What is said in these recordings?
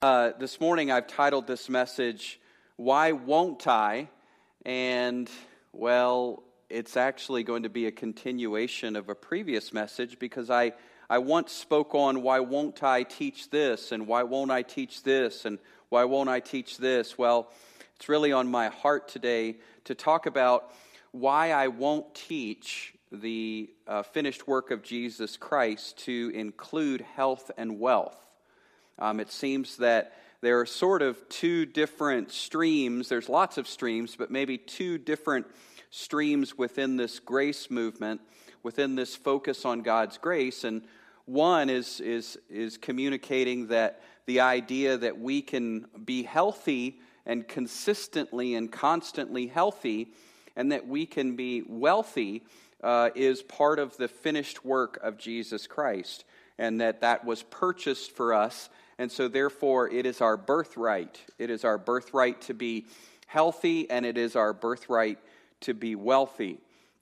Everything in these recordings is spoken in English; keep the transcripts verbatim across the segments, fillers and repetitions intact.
Uh, this morning I've titled this message, Why Won't I? And, well, it's actually going to be a continuation of a previous message because I, I once spoke on why won't I teach this, and why won't I teach this, and why won't I teach this? Well, it's really on my heart today to talk about why I won't teach the uh, finished work of Jesus Christ to include health and wealth. Um, it seems that there are sort of two different streams. There's lots of streams, but maybe two different streams within this grace movement, within this focus on God's grace. And one is is is communicating that the idea that we can be healthy and consistently and constantly healthy, and that we can be wealthy, uh, is part of the finished work of Jesus Christ, and that that was purchased for us. And so therefore, it is our birthright. It is our birthright to be healthy, and it is our birthright to be wealthy.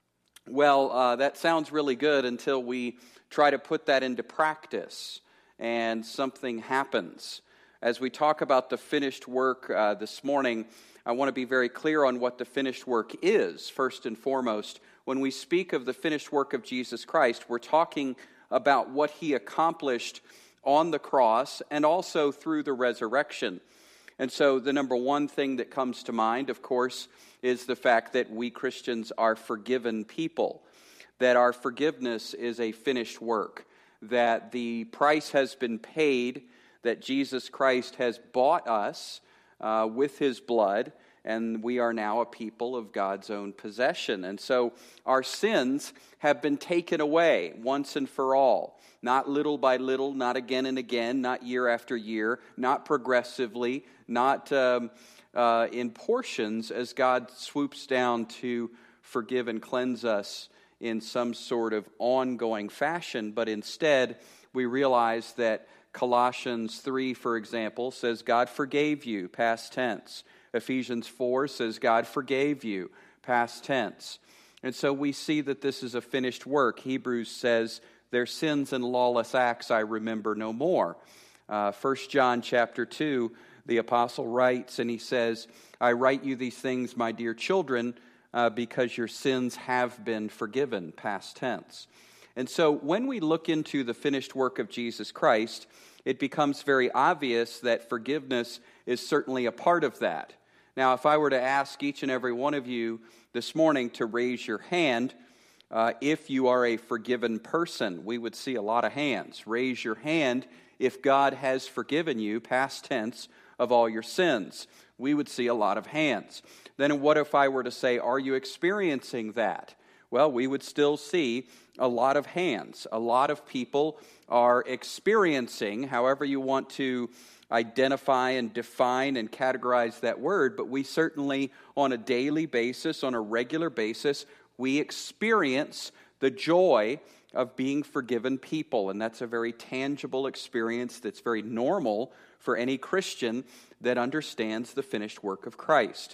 Well, uh, that sounds really good until we try to put that into practice, and something happens. As we talk about the finished work uh, this morning, I want to be very clear on what the finished work is, first and foremost. When we speak of the finished work of Jesus Christ, we're talking about what he accomplished on the cross and also through the resurrection. And so the number one thing that comes to mind, of course, is the fact that we Christians are forgiven people, that our forgiveness is a finished work, that the price has been paid, that Jesus Christ has bought us uh, with his blood, and we are now a people of God's own possession. And so our sins have been taken away once and for all. Not little by little, not again and again, not year after year, not progressively, not um, uh, in portions as God swoops down to forgive and cleanse us in some sort of ongoing fashion. But instead, we realize that Colossians three, for example, says God forgave you, past tense. Ephesians four says God forgave you, past tense. And so we see that this is a finished work. Hebrews says, their sins and lawless acts I remember no more. Uh, First John chapter two, the apostle writes, and he says, I write you these things, my dear children, uh, because your sins have been forgiven, past tense. And so when we look into the finished work of Jesus Christ, it becomes very obvious that forgiveness is certainly a part of that. Now, if I were to ask each and every one of you this morning to raise your hand, Uh, if you are a forgiven person, we would see a lot of hands. Raise your hand if God has forgiven you, past tense, of all your sins. We would see a lot of hands. Then what if I were to say, are you experiencing that? Well, we would still see a lot of hands. A lot of people are experiencing, however you want to identify and define and categorize that word, but we certainly, on a daily basis, on a regular basis, we experience the joy of being forgiven people, and that's a very tangible experience that's very normal for any Christian that understands the finished work of Christ.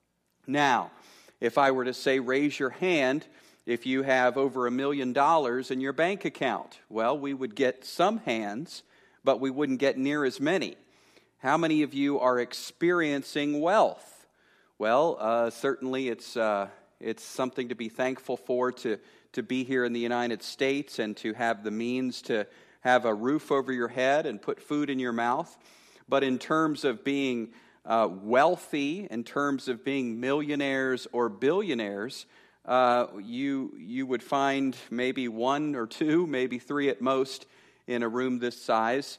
Now, if I were to say, raise your hand if you have over a million dollars in your bank account, well, we would get some hands, but we wouldn't get near as many. How many of you are experiencing wealth? Well, uh, certainly it's... Uh, It's something to be thankful for, to, to be here in the United States and to have the means to have a roof over your head and put food in your mouth. But in terms of being uh, wealthy, in terms of being millionaires or billionaires, uh, you, you would find maybe one or two, maybe three at most in a room this size.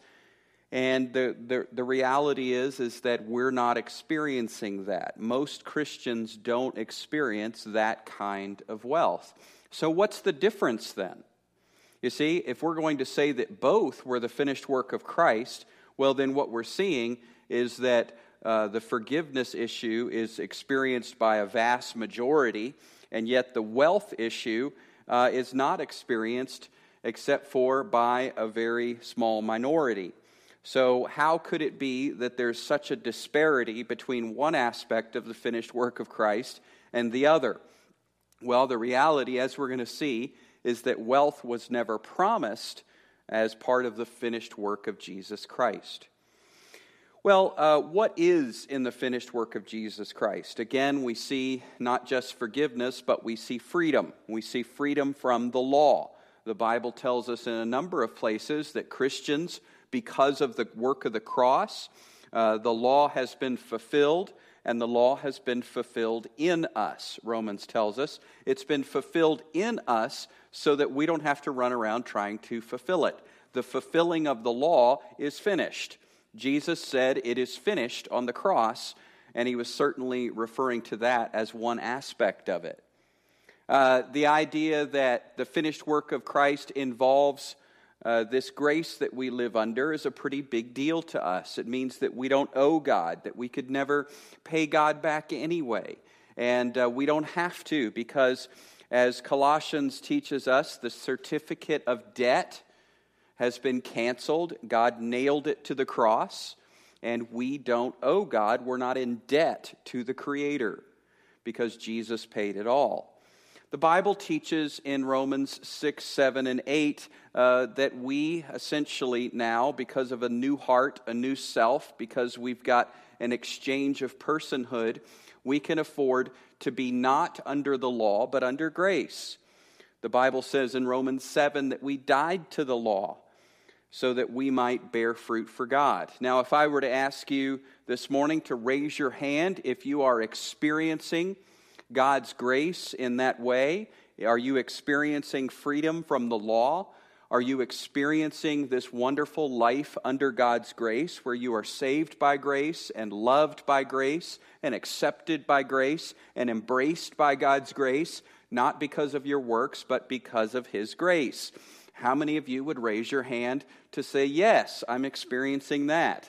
And the, the the reality is, is that we're not experiencing that. Most Christians don't experience that kind of wealth. So what's the difference then? You see, if we're going to say that both were the finished work of Christ, well, then what we're seeing is that uh, the forgiveness issue is experienced by a vast majority, and yet the wealth issue uh, is not experienced except for by a very small minority. So how could it be that there's such a disparity between one aspect of the finished work of Christ and the other? Well, the reality, as we're going to see, is that wealth was never promised as part of the finished work of Jesus Christ. Well, uh, what is in the finished work of Jesus Christ? Again, we see not just forgiveness, but we see freedom. We see freedom from the law. The Bible tells us in a number of places that Christians, because of the work of the cross, uh, the law has been fulfilled, and the law has been fulfilled in us. Romans tells us it's been fulfilled in us so that we don't have to run around trying to fulfill it. The fulfilling of the law is finished. Jesus said it is finished on the cross, and he was certainly referring to that as one aspect of it. Uh, the idea that the finished work of Christ involves uh, this grace that we live under is a pretty big deal to us. It means that we don't owe God, that we could never pay God back anyway. And uh, we don't have to, because as Colossians teaches us, the certificate of debt has been canceled. God nailed it to the cross, and we don't owe God. We're not in debt to the Creator because Jesus paid it all. The Bible teaches in Romans six, seven, and eight uh, that we essentially now, because of a new heart, a new self, because we've got an exchange of personhood, we can afford to be not under the law, but under grace. The Bible says in Romans seven that we died to the law so that we might bear fruit for God. Now, if I were to ask you this morning to raise your hand if you are experiencing God's grace in that way, are you experiencing freedom from the law? Are you experiencing this wonderful life under God's grace where you are saved by grace and loved by grace and accepted by grace and embraced by God's grace, not because of your works, but because of His grace? How many of you would raise your hand to say, yes, I'm experiencing that?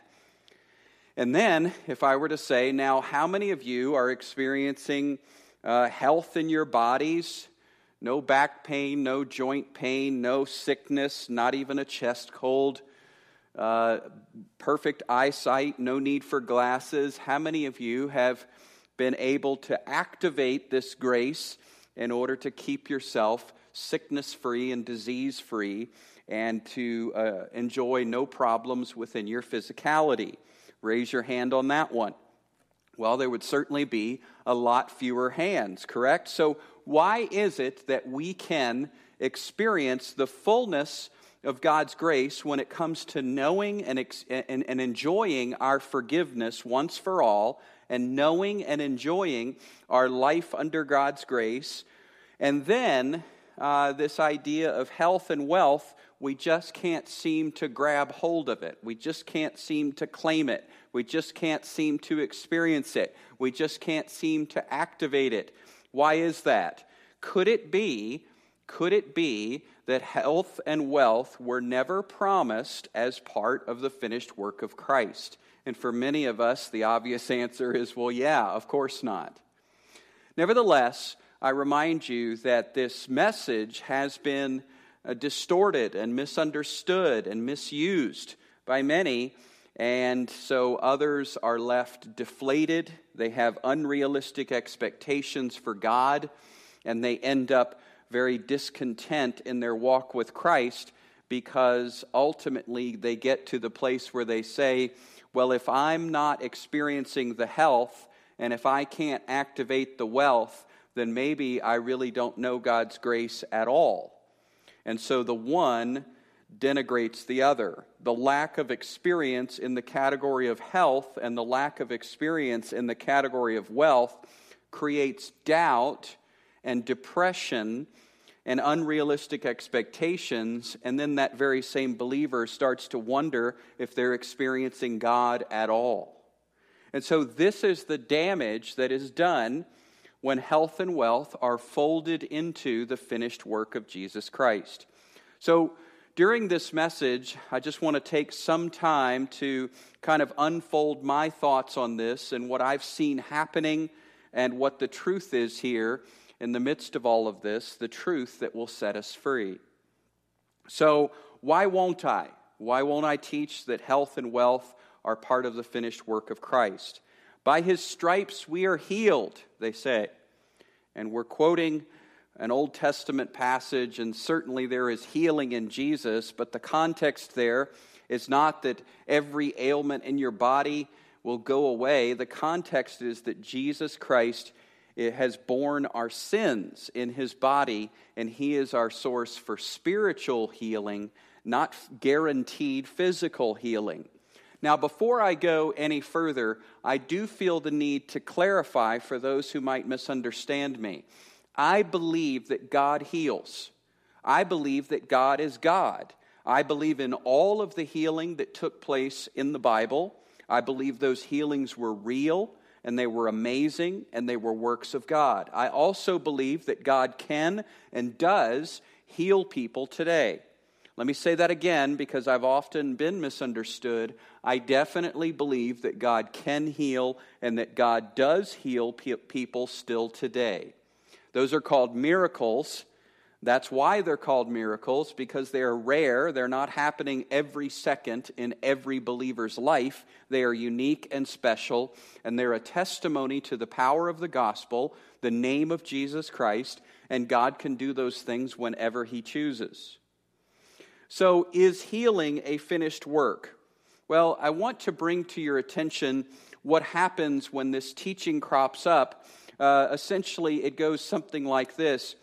And then, if I were to say, now, how many of you are experiencing uh, health in your bodies? No back pain, no joint pain, no sickness, not even a chest cold, uh, perfect eyesight, no need for glasses. How many of you have been able to activate this grace in order to keep yourself sickness-free and disease-free and to uh, enjoy no problems within your physicality? Raise your hand on that one. Well, there would certainly be a lot fewer hands, correct? So why is it that we can experience the fullness of God's grace when it comes to knowing and, ex- and, and enjoying our forgiveness once for all, and knowing and enjoying our life under God's grace, and then uh, this idea of health and wealth, we just can't seem to grab hold of it. We just can't seem to claim it. We just can't seem to experience it. We just can't seem to activate it. Why is that? Could it be, could it be that health and wealth were never promised as part of the finished work of Christ? And for many of us, the obvious answer is, well, yeah, of course not. Nevertheless, I remind you that this message has been uh, distorted and misunderstood and misused by many, and so others are left deflated. They have unrealistic expectations for God, and they end up very discontent in their walk with Christ because ultimately they get to the place where they say, well, if I'm not experiencing the health and if I can't activate the wealth, then maybe I really don't know God's grace at all. And so the one denigrates the other. The lack of experience in the category of health and the lack of experience in the category of wealth creates doubt and depression and unrealistic expectations, and then that very same believer starts to wonder if they're experiencing God at all. And so this is the damage that is done when health and wealth are folded into the finished work of Jesus Christ. So during this message, I just want to take some time to kind of unfold my thoughts on this and what I've seen happening and what the truth is here in the midst of all of this, the truth that will set us free. So why won't I? Why won't I teach that health and wealth are part of the finished work of Christ? By His stripes we are healed, they say. And we're quoting an Old Testament passage, and certainly there is healing in Jesus, but the context there It's not that every ailment in your body will go away. The context is that Jesus Christ has borne our sins in his body, and he is our source for spiritual healing, not guaranteed physical healing. Now, before I go any further, I do feel the need to clarify for those who might misunderstand me. I believe that God heals. I believe that God is God. I believe in all of the healing that took place in the Bible. I believe those healings were real, and they were amazing, and they were works of God. I also believe that God can and does heal people today. Let me say that again because I've often been misunderstood. I definitely believe that God can heal and that God does heal pe- people still today. Those are called miracles. That's why they're called miracles, because they are rare. They're not happening every second in every believer's life. They are unique and special, and they're a testimony to the power of the gospel, the name of Jesus Christ, and God can do those things whenever he chooses. So, is healing a finished work? Well, I want to bring to your attention what happens when this teaching crops up. Uh, essentially, it goes something like this.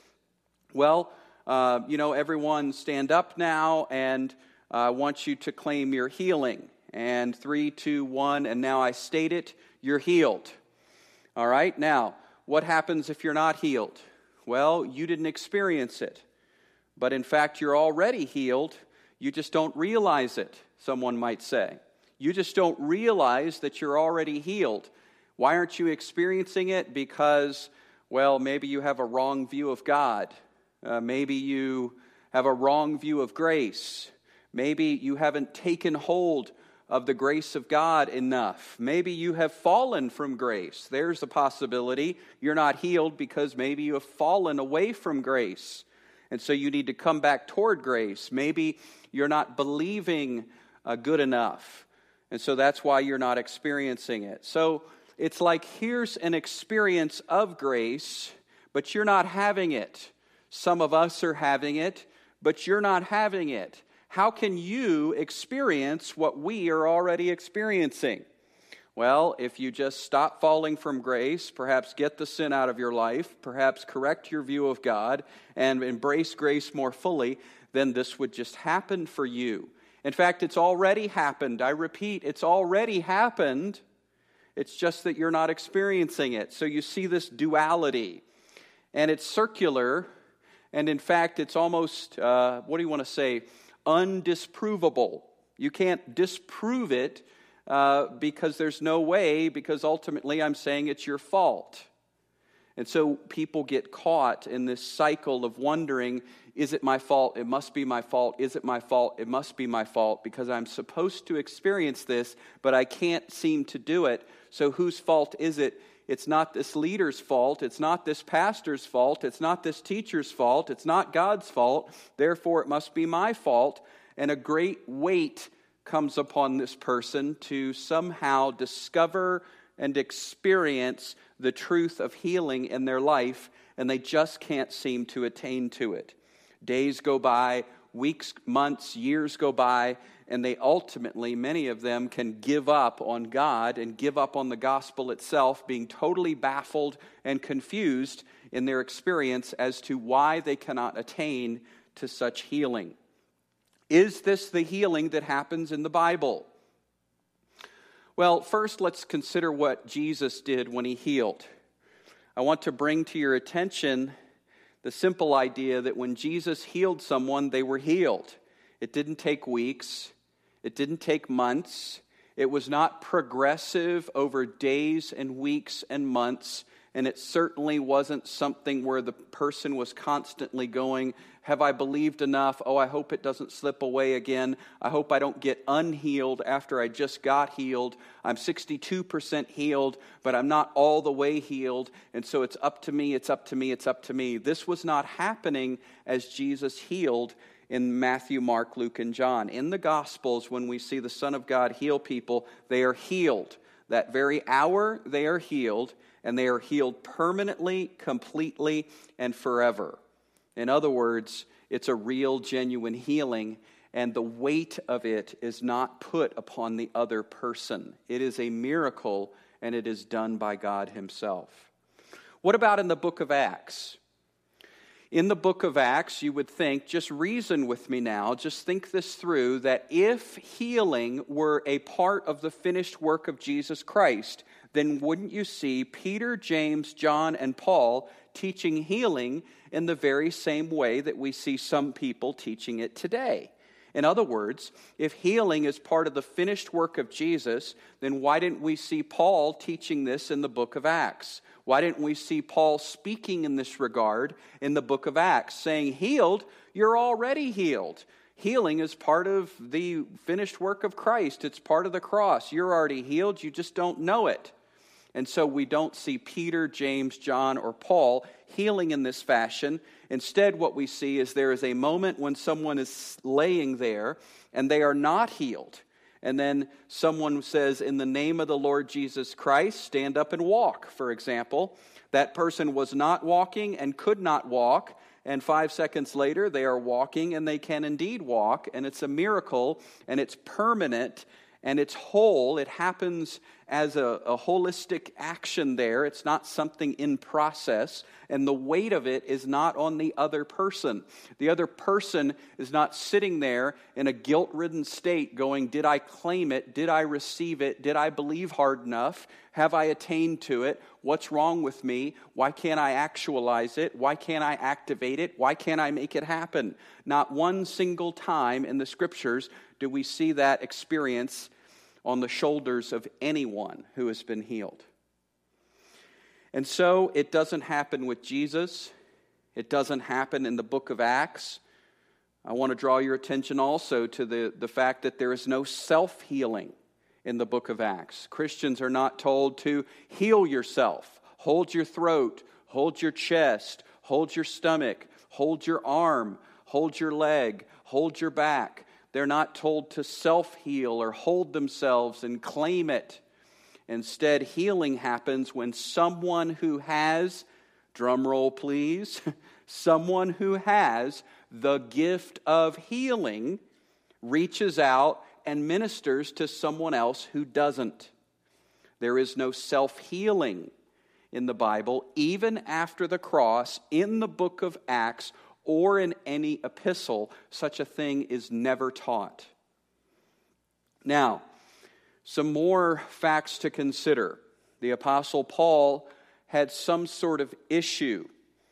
Well, uh, you know, everyone stand up now, and I uh, want you to claim your healing. And three, two, one, and now I state it, you're healed. All right, now, what happens if you're not healed? Well, you didn't experience it. But in fact, you're already healed. You just don't realize it, someone might say. You just don't realize that you're already healed. Why aren't you experiencing it? Because, well, maybe you have a wrong view of God. Uh, maybe you have a wrong view of grace. Maybe you haven't taken hold of the grace of God enough. Maybe you have fallen from grace. There's a possibility. You're not healed because maybe you have fallen away from grace. And so you need to come back toward grace. Maybe you're not believing uh, good enough. And so that's why you're not experiencing it. So it's like, here's an experience of grace, but you're not having it. Some of us are having it, but you're not having it. How can you experience what we are already experiencing? Well, if you just stop falling from grace, perhaps get the sin out of your life, perhaps correct your view of God, and embrace grace more fully, then this would just happen for you. In fact, it's already happened. I repeat, it's already happened. It's just that you're not experiencing it. So you see this duality, and it's circular, and in fact, it's almost, uh, what do you want to say, undisprovable. You can't disprove it, Uh, because there's no way, because ultimately I'm saying it's your fault. And so people get caught in this cycle of wondering, is it my fault? It must be my fault. Is it my fault? It must be my fault because I'm supposed to experience this, but I can't seem to do it. So whose fault is it? It's not this leader's fault. It's not this pastor's fault. It's not this teacher's fault. It's not God's fault. Therefore, it must be my fault. And a great weight comes upon this person to somehow discover and experience the truth of healing in their life, and they just can't seem to attain to it. Days go by, weeks, months, years go by, and they ultimately, many of them, can give up on God and give up on the gospel itself, being totally baffled and confused in their experience as to why they cannot attain to such healing. Is this the healing that happens in the Bible? Well, first let's consider what Jesus did when he healed. I want to bring to your attention the simple idea that when Jesus healed someone, they were healed. It didn't take weeks. It didn't take months. It was not progressive over days and weeks and months. And it certainly wasn't something where the person was constantly going, have I believed enough? Oh, I hope it doesn't slip away again. I hope I don't get unhealed after I just got healed. I'm sixty-two percent healed, but I'm not all the way healed. And so it's up to me, it's up to me, it's up to me. This was not happening as Jesus healed in Matthew, Mark, Luke, and John. In the Gospels, when we see the Son of God heal people, they are healed. That very hour, they are healed. And they are healed permanently, completely, and forever. In other words, it's a real, genuine healing. and the weight of it is not put upon the other person. It is a miracle, and it is done by God himself. What about in the book of Acts? In the book of Acts, you would think, just reason with me now, just think this through, that if healing were a part of the finished work of Jesus Christ, then wouldn't you see Peter, James, John, and Paul teaching healing in the very same way that we see some people teaching it today? In other words, if healing is part of the finished work of Jesus, then why didn't we see Paul teaching this in the book of Acts? Why didn't we see Paul speaking in this regard in the book of Acts, saying, healed, you're already healed. Healing is part of the finished work of Christ. It's part of the cross. You're already healed, you just don't know it. And so we don't see Peter, James, John, or Paul healing in this fashion. Instead, what we see is there is a moment when someone is laying there and they are not healed. And then someone says, in the name of the Lord Jesus Christ, stand up and walk, for example. That person was not walking and could not walk. And five seconds later, they are walking and they can indeed walk. And it's a miracle and it's permanent and it's whole. It happens as a, a holistic action there. It's not something in process. And the weight of it is not on the other person. The other person is not sitting there in a guilt-ridden state going, did I claim it? Did I receive it? Did I believe hard enough? Have I attained to it? What's wrong with me? Why can't I actualize it? Why can't I activate it? Why can't I make it happen? Not one single time in the Scriptures do we see that experience on the shoulders of anyone who has been healed. And so it doesn't happen with Jesus. It doesn't happen in the book of Acts. I want to draw your attention also to the, the fact that there is no self-healing in the book of Acts. Christians are not told to heal yourself. Hold your throat, hold your chest, hold your stomach, hold your arm, hold your leg, hold your back. They're not told to self-heal or hold themselves and claim it. Instead, healing happens when someone who has, drum roll please, someone who has the gift of healing reaches out and ministers to someone else who doesn't. There is no self-healing in the Bible, even after the cross, in the book of Acts, or in any epistle. Such a thing is never taught. Now, some more facts to consider. The Apostle Paul had some sort of issue.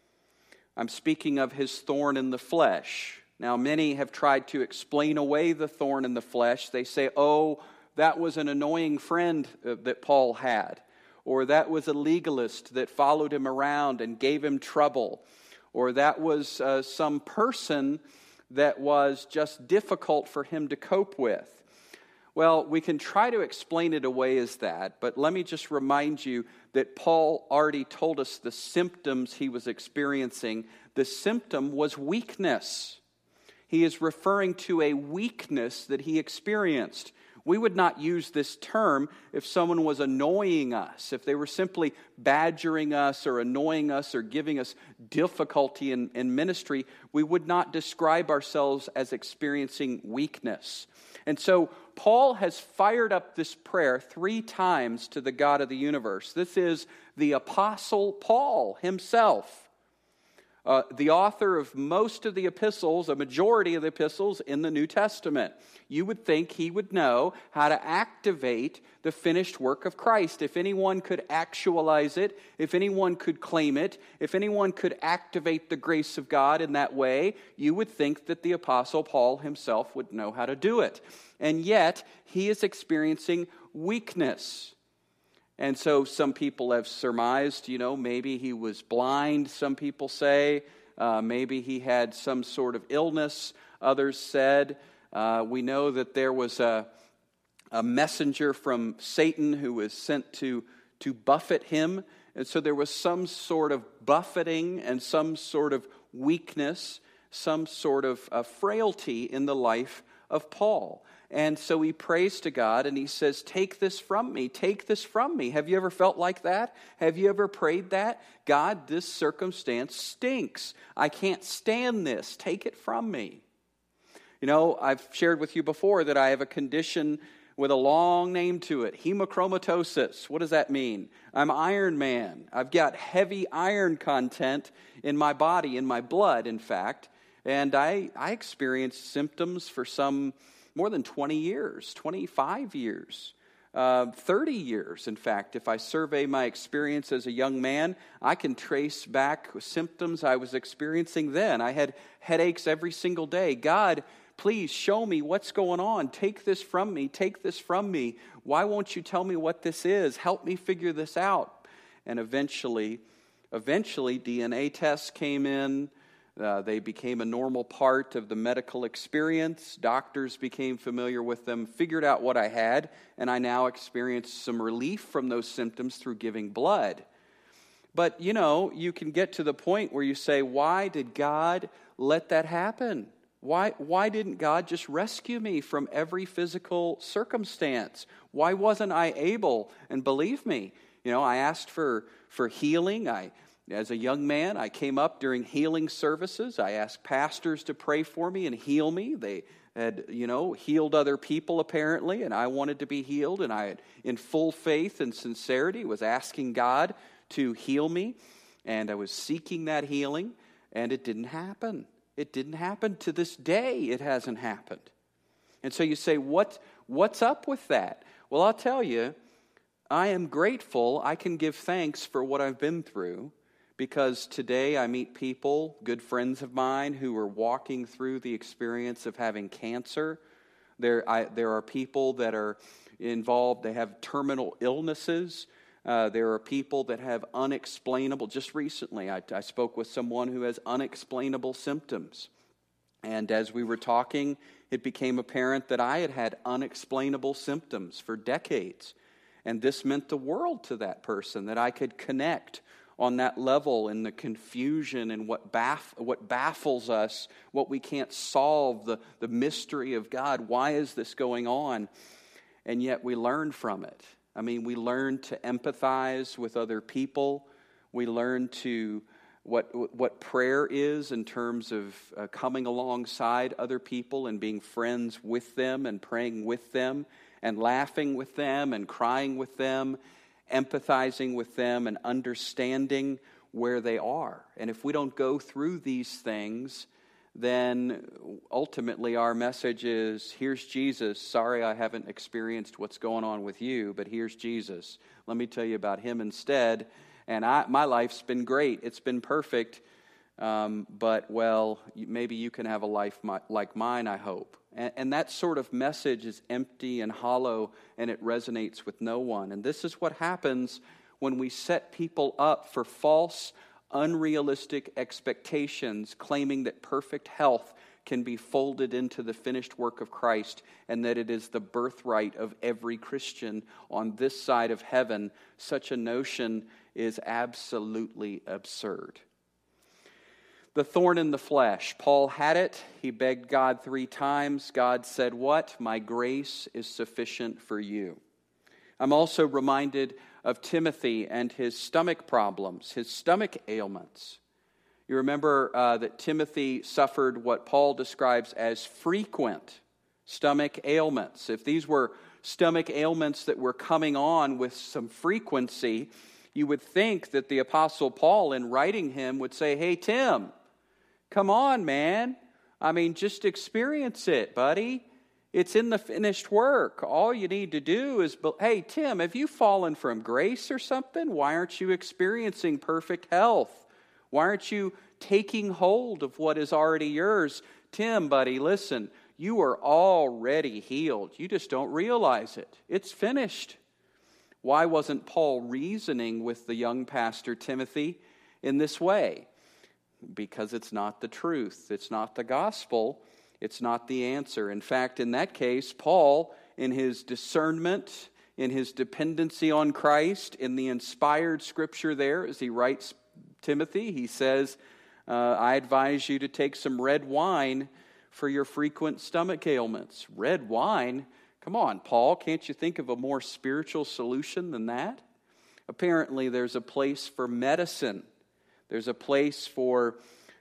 I'm speaking of his thorn in the flesh. Now, many have tried to explain away the thorn in the flesh. They say, oh, that was an annoying friend that Paul had. Or that was a legalist that followed him around and gave him trouble. Or that was uh, some person that was just difficult for him to cope with. Well, we can try to explain it away as that, but let me just remind you that Paul already told us the symptoms he was experiencing. The symptom was weakness. He is referring to a weakness that he experienced. We would not use this term if someone was annoying us, if they were simply badgering us or annoying us or giving us difficulty in, in ministry. We would not describe ourselves as experiencing weakness. And so Paul has fired up this prayer three times to the God of the universe. This is the Apostle Paul himself. Uh, the author of most of the epistles, a majority of the epistles in the New Testament. You would think he would know how to activate the finished work of Christ. If anyone could actualize it, if anyone could claim it, if anyone could activate the grace of God in that way, you would think that the Apostle Paul himself would know how to do it. And yet, he is experiencing weakness. And so some people have surmised, you know, maybe he was blind, some people say. Uh, maybe he had some sort of illness, others said. Uh, we know that there was a, a messenger from Satan who was sent to, to buffet him. And so there was some sort of buffeting and some sort of weakness, some sort of uh, frailty in the life of Paul. And so he prays to God and he says, take this from me, take this from me. Have you ever felt like that? Have you ever prayed that? God, this circumstance stinks. I can't stand this. Take it from me. You know, I've shared with you before that I have a condition with a long name to it, hemochromatosis. What does that mean? I'm Iron Man. I've got heavy iron content in my body, in my blood, in fact. And I, I experienced symptoms for some more than twenty years, twenty-five years, uh, thirty years, in fact. If I survey my experience as a young man, I can trace back symptoms I was experiencing then. I had headaches every single day. God, please show me what's going on. Take this from me. Take this from me. Why won't you tell me what this is? Help me figure this out. And eventually, eventually D N A tests came in. Uh, they became a normal part of the medical experience. Doctors became familiar with them, figured out what I had, and I now experience some relief from those symptoms through giving blood. But, you know, you can get to the point where you say, why did God let that happen? Why, why didn't God just rescue me from every physical circumstance? Why wasn't I able? And believe me, you know, I asked for, for healing. I, as a young man, I came up during healing services. I asked pastors to pray for me and heal me. They had, you know, healed other people apparently, and I wanted to be healed. And I, had, in full faith and sincerity, was asking God to heal me. And I was seeking that healing, and it didn't happen. It didn't happen. To this day, it hasn't happened. And so you say, what, what's up with that? Well, I'll tell you, I am grateful. I can give thanks for what I've been through, because today I meet people, good friends of mine, who are walking through the experience of having cancer. There, I, there are people that are involved, they have terminal illnesses. Uh, there are people that have unexplainable, just recently I, I spoke with someone who has unexplainable symptoms. And as we were talking, it became apparent that I had had unexplainable symptoms for decades. And this meant the world to that person, that I could connect on that level in the confusion and what baff, what baffles us, what we can't solve, the, the mystery of God. Why is this going on? And yet we learn from it. I mean, we learn to empathize with other people. We learn to what what prayer is in terms of uh, coming alongside other people and being friends with them and praying with them and laughing with them and crying with them, empathizing with them and understanding where they are. And if we don't go through these things, then ultimately our message is, here's Jesus. Sorry I haven't experienced what's going on with you, but here's Jesus. Let me tell you about him instead. And I, my life's been great. It's been perfect. Um, but, well, maybe you can have a life my, like mine, I hope. And, and that sort of message is empty and hollow, and it resonates with no one. And this is what happens when we set people up for false, unrealistic expectations, claiming that perfect health can be folded into the finished work of Christ and that it is the birthright of every Christian on this side of heaven. Such a notion is absolutely absurd. The thorn in the flesh. Paul had it. He begged God three times. God said, what? My grace is sufficient for you. I'm also reminded of Timothy and his stomach problems, his stomach ailments. You remember uh, that Timothy suffered what Paul describes as frequent stomach ailments. If these were stomach ailments that were coming on with some frequency, you would think that the Apostle Paul, in writing him, would say, hey, Tim, come on, man. I mean, just experience it, buddy. It's in the finished work. All you need to do is, hey, Tim, have you fallen from grace or something? Why aren't you experiencing perfect health? Why aren't you taking hold of what is already yours? Tim, buddy, listen, you are already healed. You just don't realize it. It's finished. Why wasn't Paul reasoning with the young pastor Timothy in this way? Because it's not the truth. It's not the gospel. It's not the answer. In fact, in that case, Paul, in his discernment, in his dependency on Christ, in the inspired scripture there, as he writes Timothy, he says, uh, I advise you to take some red wine for your frequent stomach ailments. Red wine? Come on, Paul, can't you think of a more spiritual solution than that? Apparently, there's a place for medicine. There's a place for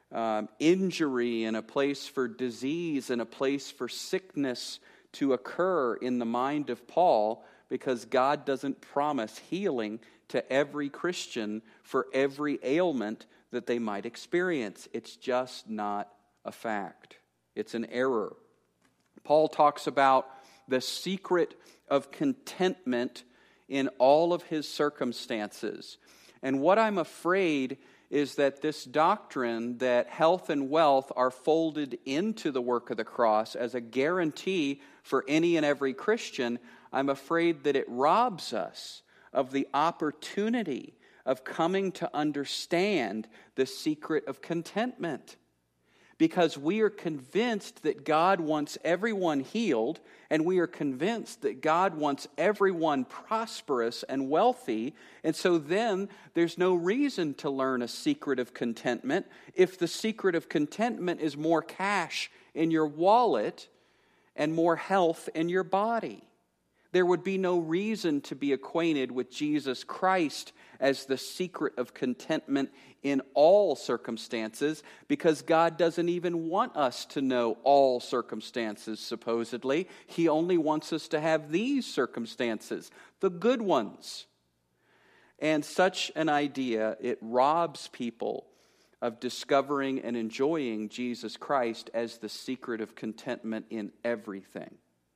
um, injury and a place for disease and a place for sickness to occur in the mind of Paul, because God doesn't promise healing to every Christian for every ailment that they might experience. It's just not a fact. It's an error. Paul talks about the secret of contentment in all of his circumstances. And what I'm afraid is that this doctrine that health and wealth are folded into the work of the cross as a guarantee for any and every Christian, I'm afraid that it robs us of the opportunity of coming to understand the secret of contentment. Because we are convinced that God wants everyone healed, and we are convinced that God wants everyone prosperous and wealthy, and so then there's no reason to learn a secret of contentment if the secret of contentment is more cash in your wallet and more health in your body. There would be no reason to be acquainted with Jesus Christ as the secret of contentment in all circumstances, because God doesn't even want us to know all circumstances, supposedly. He only wants us to have these circumstances, the good ones. And such an idea, it robs people of discovering and enjoying Jesus Christ as the secret of contentment in everything.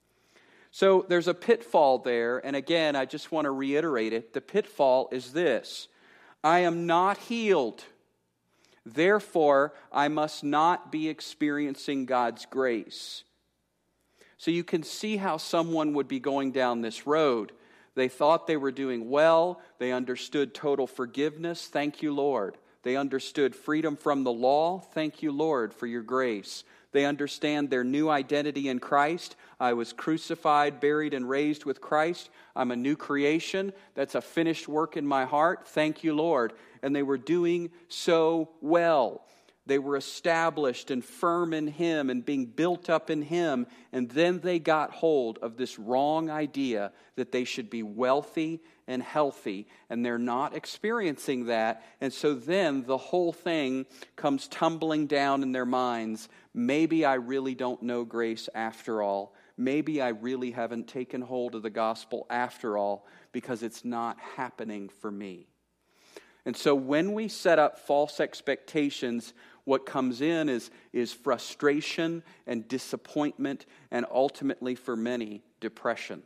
So there's a pitfall there, and again, I just want to reiterate it. The pitfall is this: I am not healed. Therefore, I must not be experiencing God's grace. So you can see how someone would be going down this road. They thought they were doing well. They understood total forgiveness. Thank you, Lord. They understood freedom from the law. Thank you, Lord, for your grace. They understand their new identity in Christ. I was crucified, buried, and raised with Christ. I'm a new creation. That's a finished work in my heart. Thank you, Lord. And they were doing so well. They were established and firm in Him and being built up in Him. And then they got hold of this wrong idea that they should be wealthy and healthy, and they're not experiencing that. And so then the whole thing comes tumbling down in their minds. Maybe I really don't know grace after all. Maybe I really haven't taken hold of the gospel after all, because it's not happening for me. And so when we set up false expectations, what comes in is, is frustration and disappointment, and ultimately for many, depression.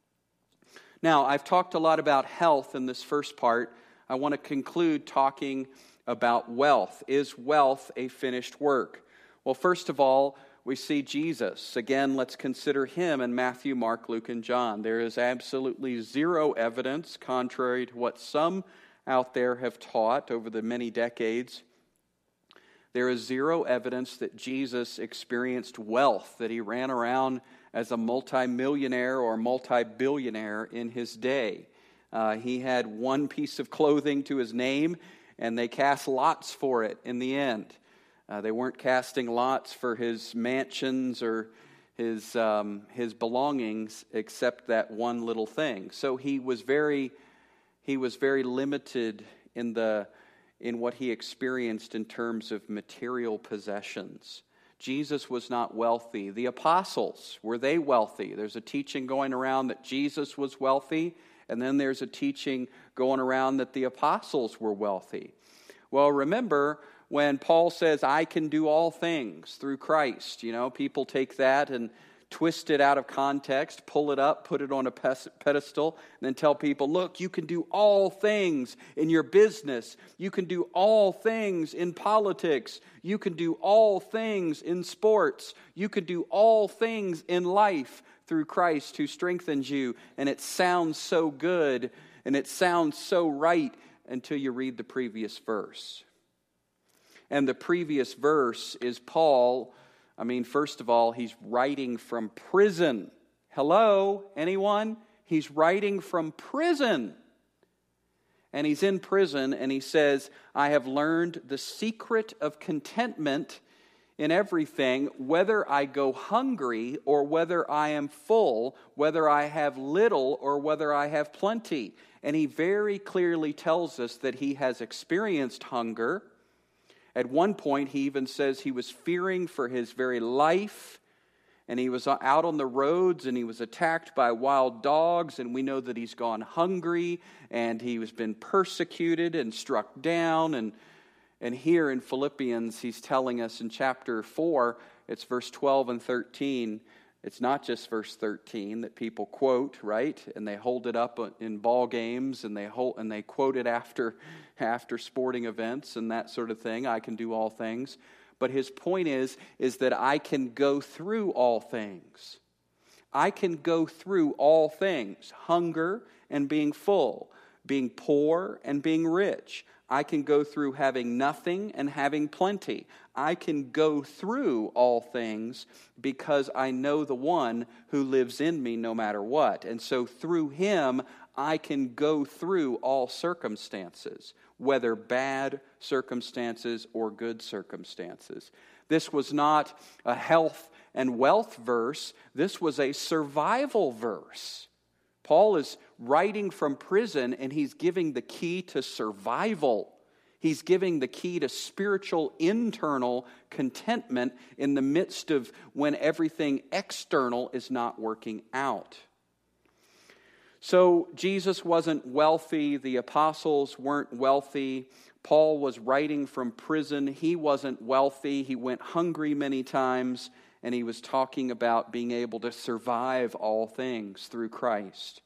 Now, I've talked a lot about health in this first part. I want to conclude talking about wealth. Is wealth a finished work? Well, first of all, we see Jesus. Again, let's consider Him in Matthew, Mark, Luke, and John. There is absolutely zero evidence, contrary to what some out there have taught over the many decades. There is zero evidence that Jesus experienced wealth, that He ran around as a multimillionaire or multi-billionaire in His day. Uh, he had one piece of clothing to His name, and they cast lots for it in the end. Uh, they weren't casting lots for His mansions or his um, his belongings, except that one little thing. So he was very he was very limited in the in what he experienced in terms of material possessions. Jesus was not wealthy. The apostles, were they wealthy? There's a teaching going around that Jesus was wealthy, and then there's a teaching going around that the apostles were wealthy. Well, remember when Paul says, I can do all things through Christ. You know, people take that and twist it out of context, pull it up, put it on a pedestal, and then tell people, look, you can do all things in your business. You can do all things in politics. You can do all things in sports. You can do all things in life through Christ who strengthens you. And it sounds so good, and it sounds so right until you read the previous verse. And the previous verse is Paul. I mean, first of all, he's writing from prison. Hello, anyone? He's writing from prison. And he's in prison, and he says, I have learned the secret of contentment in everything, whether I go hungry or whether I am full, whether I have little or whether I have plenty. And he very clearly tells us that he has experienced hunger, At one point, he even says he was fearing for his very life, and he was out on the roads, and he was attacked by wild dogs, and we know that he's gone hungry, and he has been persecuted and struck down. And, and here in Philippians, he's telling us in chapter four, it's verse twelve and thirteen. It's not just verse thirteen that people quote, right? And they hold it up in ball games, and they hold, and they quote it after, after sporting events and that sort of thing. I can do all things. But his point is, is that I can go through all things. I can go through all things. Hunger and being full. Being poor and being rich. I can go through having nothing and having plenty. I can go through all things because I know the one who lives in me no matter what. And so through him, I can go through all circumstances, whether bad circumstances or good circumstances. This was not a health and wealth verse. This was a survival verse. Paul is writing from prison, and he's giving the key to survival. He's giving the key to spiritual internal contentment in the midst of when everything external is not working out. So Jesus wasn't wealthy. The apostles weren't wealthy. Paul was writing from prison. He wasn't wealthy. He went hungry many times, and he was talking about being able to survive all things through Christ.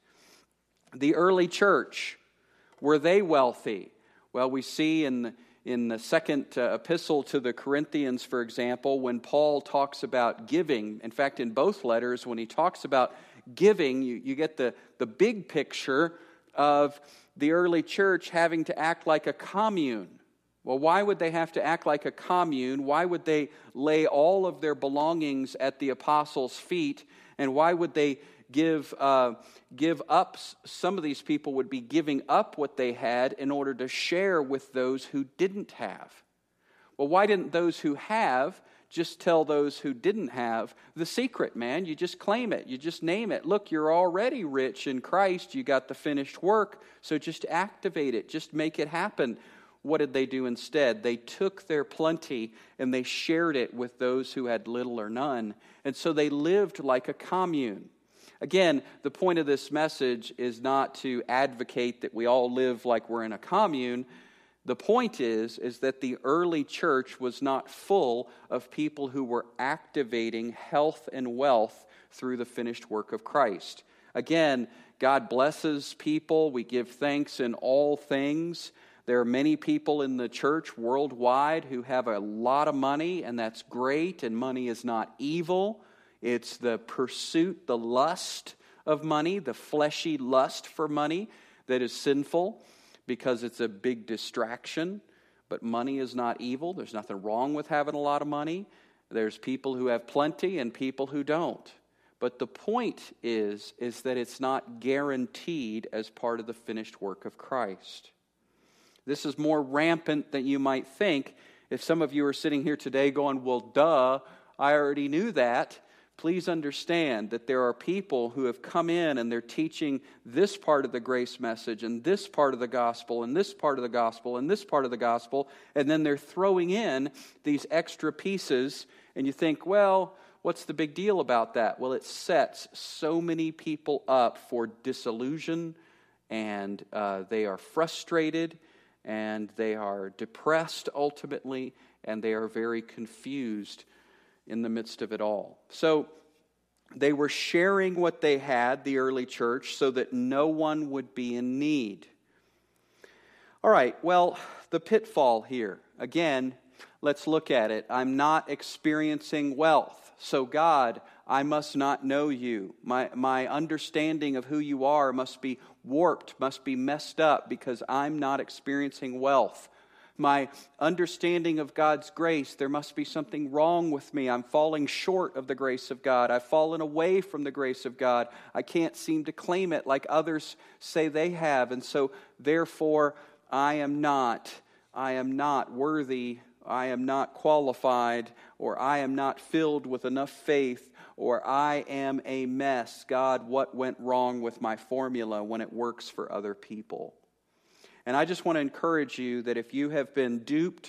The early church, were they wealthy? Well, we see in the, in the second uh, epistle to the Corinthians, for example, when Paul talks about giving, in fact, in both letters, when he talks about giving, you, you get the, the big picture of the early church having to act like a commune. Well, why would they have to act like a commune? Why would they lay all of their belongings at the apostles' feet? And why would they give uh, give up? Some of these people would be giving up what they had in order to share with those who didn't have. Well, why didn't those who have just tell those who didn't have the secret, man? You just claim it. You just name it. Look, you're already rich in Christ. You got the finished work. So just activate it. Just make it happen. What did they do instead? They took their plenty and they shared it with those who had little or none. And so they lived like a commune. Again, the point of this message is not to advocate that we all live like we're in a commune. The point is, is that the early church was not full of people who were activating health and wealth through the finished work of Christ. Again, God blesses people. We give thanks in all things. There are many people in the church worldwide who have a lot of money, and that's great, and money is not evil. It's the pursuit, the lust of money, the fleshy lust for money that is sinful, because it's a big distraction. But money is not evil. There's nothing wrong with having a lot of money. There's people who have plenty and people who don't. But the point is, is that it's not guaranteed as part of the finished work of Christ. This is more rampant than you might think. If some of you are sitting here today going, well, duh, I already knew that. Please understand that there are people who have come in and they're teaching this part of the grace message and this part of the gospel and this part of the gospel and this part of the gospel, and then they're throwing in these extra pieces, and you think, well, what's the big deal about that? Well, it sets so many people up for disillusion, and uh, they are frustrated, and they are depressed ultimately, and they are very confused in the midst of it all. So they were sharing what they had, the early church, so that no one would be in need. All right, well, the pitfall here. Again, let's look at it. I'm not experiencing wealth. So God, I must not know you. My, my understanding of who you are must be warped, must be messed up because I'm not experiencing wealth. My understanding of God's grace, there must be something wrong with me. I'm falling short of the grace of God. I've fallen away from the grace of God. I can't seem to claim it like others say they have. And so, therefore, I am not, I am not worthy, I am not qualified, or I am not filled with enough faith, or I am a mess. God, what went wrong with my formula when it works for other people? And I just want to encourage you that if you have been duped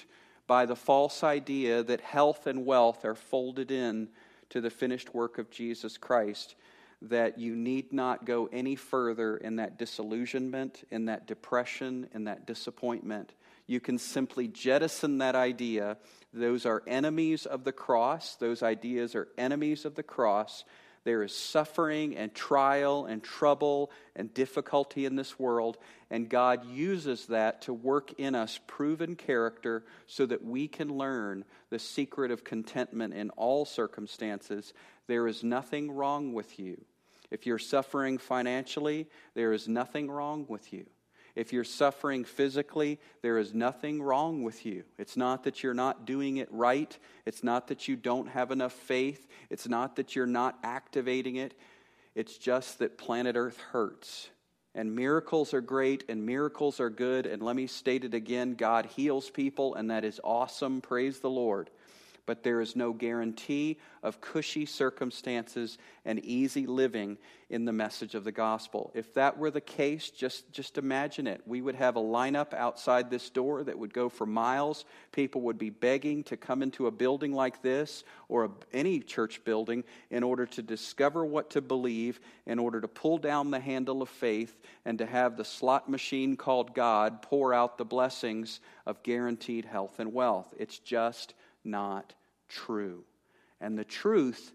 by the false idea that health and wealth are folded in to the finished work of Jesus Christ, that you need not go any further in that disillusionment, in that depression, in that disappointment. You can simply jettison that idea. Those are enemies of the cross. Those ideas are enemies of the cross. There is suffering and trial and trouble and difficulty in this world, and God uses that to work in us proven character so that we can learn the secret of contentment in all circumstances. There is nothing wrong with you. If you're suffering financially, there is nothing wrong with you. If you're suffering physically, there is nothing wrong with you. It's not that you're not doing it right. It's not that you don't have enough faith. It's not that you're not activating it. It's just that planet Earth hurts. And miracles are great and miracles are good. And let me state it again, God heals people and that is awesome. Praise the Lord. But there is no guarantee of cushy circumstances and easy living in the message of the gospel. If that were the case, just, just imagine it. We would have a lineup outside this door that would go for miles. People would be begging to come into a building like this or a, any church building in order to discover what to believe, in order to pull down the handle of faith, and to have the slot machine called God pour out the blessings of guaranteed health and wealth. It's just not true. And the truth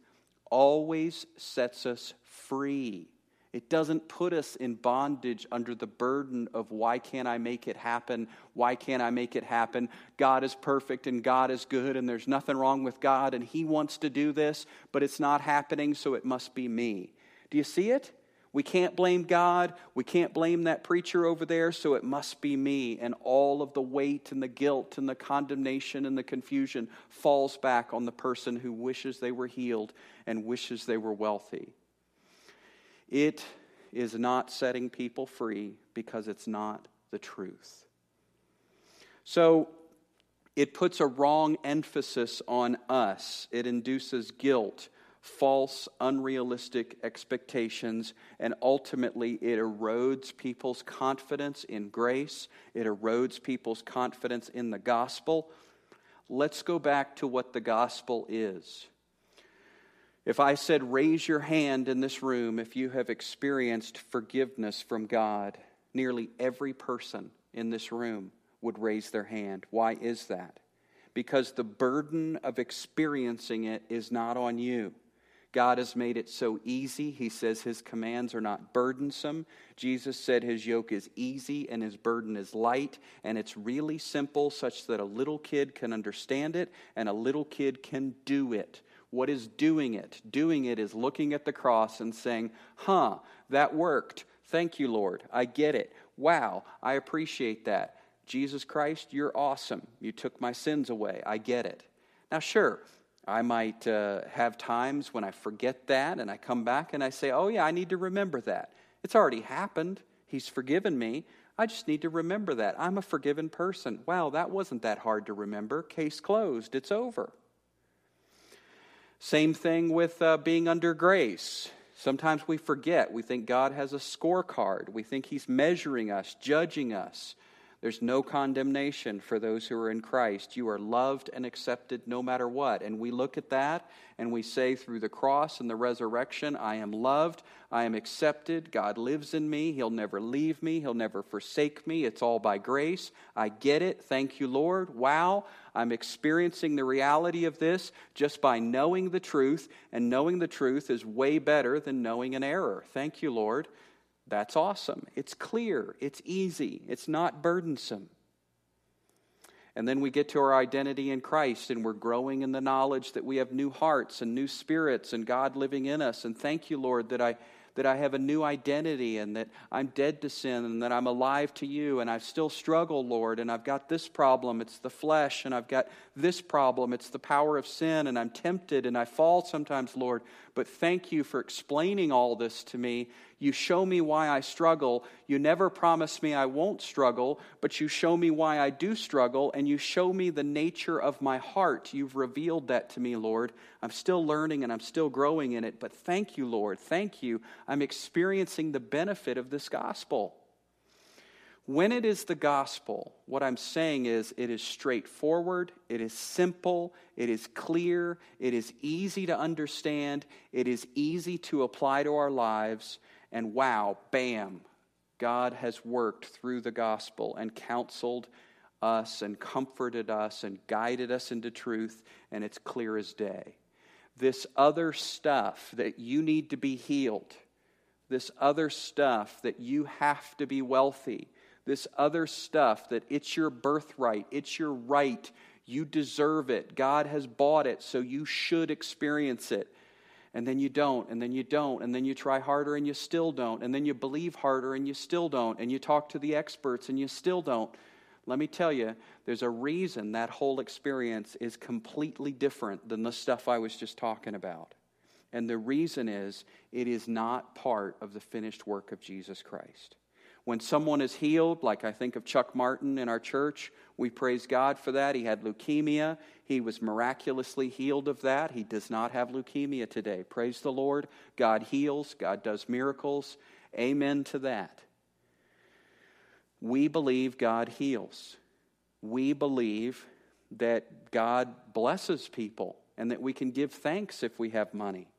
always sets us free. It doesn't put us in bondage under the burden of why can't I make it happen? Why can't I make it happen? God is perfect and God is good and there's nothing wrong with God and He wants to do this, but it's not happening, so it must be me. Do you see it? We can't blame God. We can't blame that preacher over there, so it must be me. And all of the weight and the guilt and the condemnation and the confusion falls back on the person who wishes they were healed and wishes they were wealthy. It is not setting people free because it's not the truth. So it puts a wrong emphasis on us. It induces guilt, false, unrealistic expectations, and ultimately it erodes people's confidence in grace. It erodes people's confidence in the gospel. Let's go back to what the gospel is. If I said, raise your hand in this room if you have experienced forgiveness from God, nearly every person in this room would raise their hand. Why is that? Because the burden of experiencing it is not on you. God has made it so easy. He says His commands are not burdensome. Jesus said His yoke is easy and His burden is light. And it's really simple such that a little kid can understand it and a little kid can do it. What is doing it? Doing it is looking at the cross and saying, huh, that worked. Thank you, Lord. I get it. Wow, I appreciate that. Jesus Christ, you're awesome. You took my sins away. I get it. Now, sure, I might uh, have times when I forget that and I come back and I say, oh yeah, I need to remember that. It's already happened. He's forgiven me. I just need to remember that. I'm a forgiven person. Wow, that wasn't that hard to remember. Case closed. It's over. Same thing with uh, being under grace. Sometimes we forget. We think God has a scorecard. We think He's measuring us, judging us. There's no condemnation for those who are in Christ. You are loved and accepted no matter what. And we look at that and we say through the cross and the resurrection, I am loved, I am accepted, God lives in me, He'll never leave me, He'll never forsake me. It's all by grace. I get it. Thank you, Lord. Wow, I'm experiencing the reality of this just by knowing the truth, and knowing the truth is way better than knowing an error. Thank you, Lord. That's awesome. It's clear. It's easy. It's not burdensome. And then we get to our identity in Christ, and we're growing in the knowledge that we have new hearts and new spirits and God living in us. And thank you, Lord, that I that I have a new identity and that I'm dead to sin and that I'm alive to you, and I still struggle, Lord, and I've got this problem, it's the flesh, and I've got this problem, it's the power of sin, and I'm tempted and I fall sometimes, Lord. But thank you for explaining all this to me. You show me why I struggle. You never promise me I won't struggle, but you show me why I do struggle, and you show me the nature of my heart. You've revealed that to me, Lord. I'm still learning and I'm still growing in it, but thank you, Lord. Thank you. I'm experiencing the benefit of this gospel. When it is the gospel, what I'm saying is it is straightforward, it is simple, it is clear, it is easy to understand, it is easy to apply to our lives, and wow, bam, God has worked through the gospel and counseled us and comforted us and guided us into truth, and it's clear as day. This other stuff that you need to be healed, this other stuff that you have to be wealthy, this other stuff that it's your birthright, it's your right, you deserve it, God has bought it, so you should experience it. And then you don't, and then you don't, and then you try harder and you still don't, and then you believe harder and you still don't, and you talk to the experts and you still don't. Let me tell you, there's a reason that whole experience is completely different than the stuff I was just talking about. And the reason is, it is not part of the finished work of Jesus Christ. When someone is healed, like I think of Chuck Martin in our church, we praise God for that. He had leukemia. He was miraculously healed of that. He does not have leukemia today. Praise the Lord. God heals. God does miracles. Amen to that. We believe God heals. We believe that God blesses people and that we can give thanks if we have money.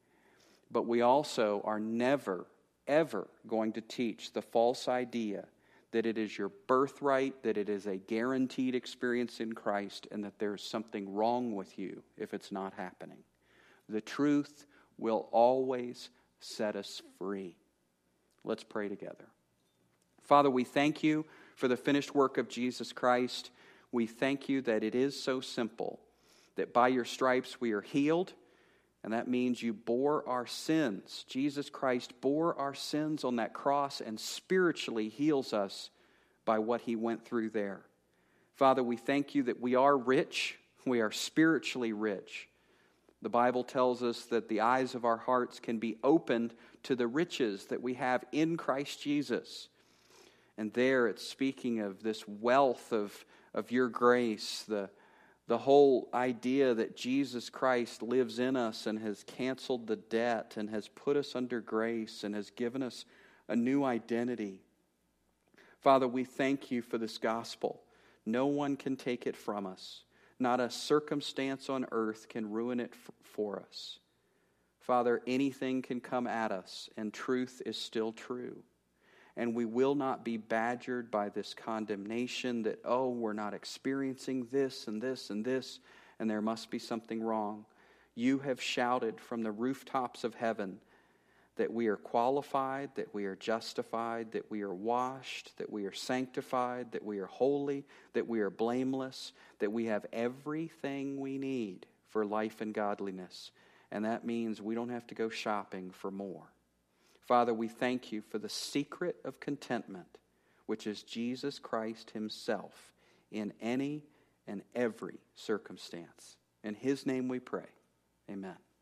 But we also are never ever going to teach the false idea that it is your birthright, that it is a guaranteed experience in Christ, and that there's something wrong with you if it's not happening. The truth will always set us free. Let's pray together. Father, we thank you for the finished work of Jesus Christ. We thank you that it is so simple, that by your stripes we are healed. And that means you bore our sins. Jesus Christ bore our sins on that cross and spiritually heals us by what he went through there. Father, we thank you that we are rich. We are spiritually rich. The Bible tells us that the eyes of our hearts can be opened to the riches that we have in Christ Jesus. And there it's speaking of this wealth of, of your grace, the The whole idea that Jesus Christ lives in us and has canceled the debt and has put us under grace and has given us a new identity. Father, we thank you for this gospel. No one can take it from us. Not a circumstance on earth can ruin it f- for us. Father, anything can come at us, and truth is still true. And we will not be badgered by this condemnation that, oh, we're not experiencing this and this and this, and there must be something wrong. You have shouted from the rooftops of heaven that we are qualified, that we are justified, that we are washed, that we are sanctified, that we are holy, that we are blameless, that we have everything we need for life and godliness. And that means we don't have to go shopping for more. Father, we thank you for the secret of contentment, which is Jesus Christ himself in any and every circumstance. In his name we pray. Amen.